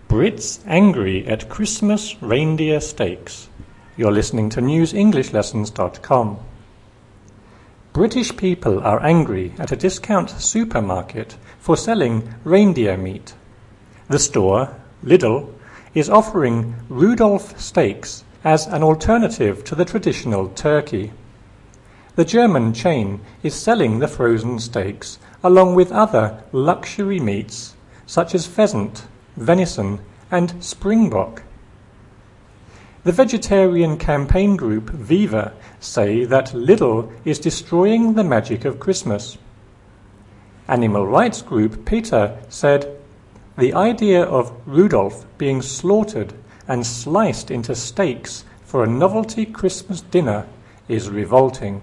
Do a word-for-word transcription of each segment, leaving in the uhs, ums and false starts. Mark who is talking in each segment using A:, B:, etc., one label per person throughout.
A: Brits angry at Christmas reindeer steaks. You're listening to news english lessons dot com. British people are angry at a discount supermarket for selling reindeer meat. The store, Lidl, is offering Rudolph steaks as an alternative to the traditional turkey. The German chain is selling the frozen steaks along with other luxury meats such as pheasant, venison and springbok. The vegetarian campaign group Viva say that Lidl is destroying the magic of Christmas. Animal rights group PETA said, "The idea of Rudolph being slaughtered and sliced into steaks for a novelty Christmas dinner is revolting."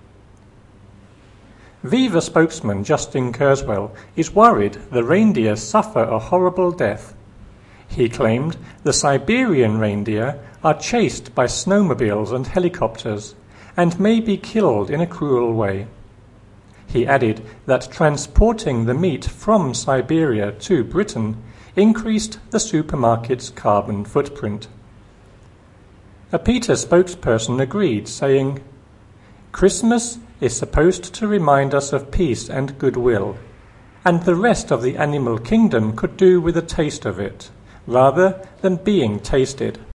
A: Viva spokesman Justin Kurzweil is worried the reindeer suffer a horrible death. He claimed the Siberian reindeer are chased by snowmobiles and helicopters and may be killed in a cruel way. He added that transporting the meat from Siberia to Britain increased the supermarket's carbon footprint. A PETA spokesperson agreed, saying, "Christmas is supposed to remind us of peace and goodwill, and the rest of the animal kingdom could do with a taste of it, rather than being tasted."